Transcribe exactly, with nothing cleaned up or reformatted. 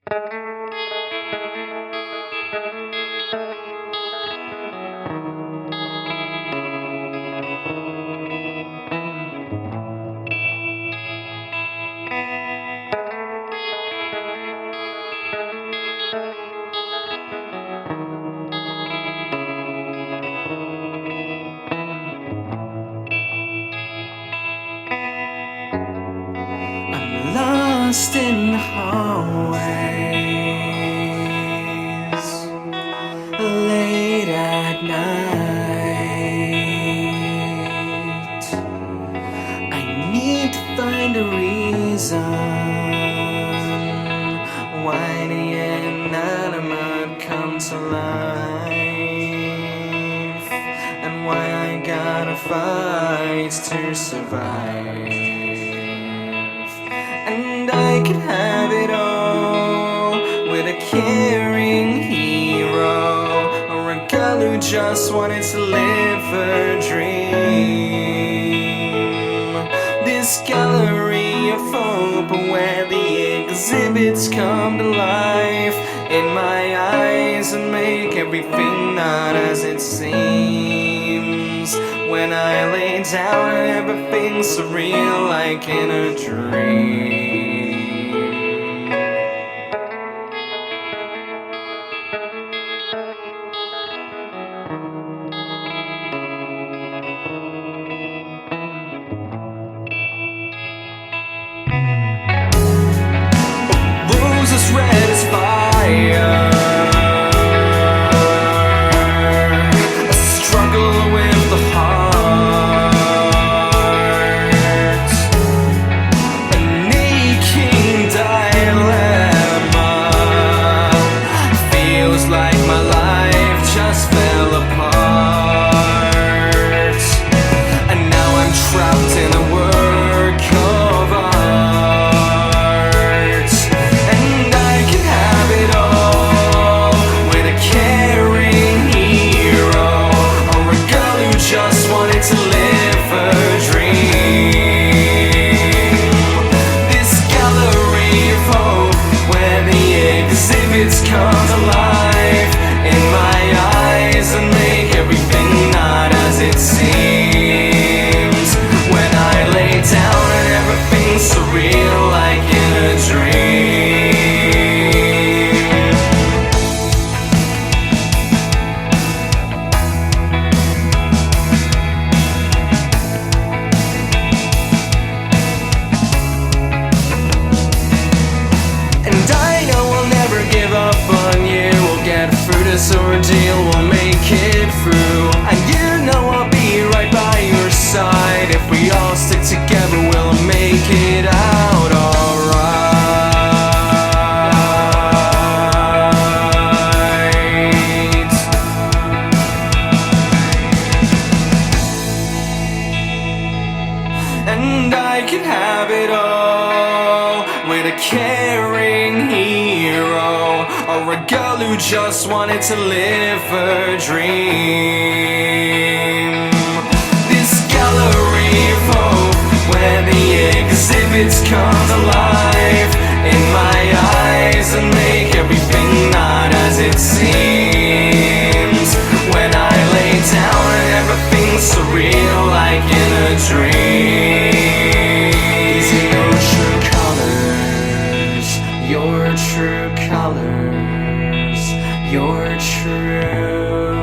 Lost in the hallways, late at night. I need to find a reason why the inanimate come to life, and why I gotta fight to survive. And I could have it all with a caring hero, or a girl who just wanted to live her dream. This gallery of hope where the exhibits come to life in my eyes and make everything not as it seems. When I lay down, everything's surreal, like in a dream. Roses red as fire, a struggle with the heart, an aching dilemma. Feels like my life just fell apart, and now I'm trapped in a work of art. And I can have it all with a caring hero, or a girl who just wanted to live her dream. This gallery of hope where the exhibits come to life in my eyes and make everything not as it seems. When I lay down and everything's surreal, like in a dream. And I know I'll never give up on you. We'll get through this ordeal, we'll make it through. And you know I'll be right by your side. If we all stick together, we'll make it out alright. And I can have it all with a caring hero, or a girl who just wanted to live her dream. This gallery of hope where the exhibits come to life in my eyes and make everything not as it seems. When I lay down and everything's surreal, like in a dream. These are your true colors, your true colors, your true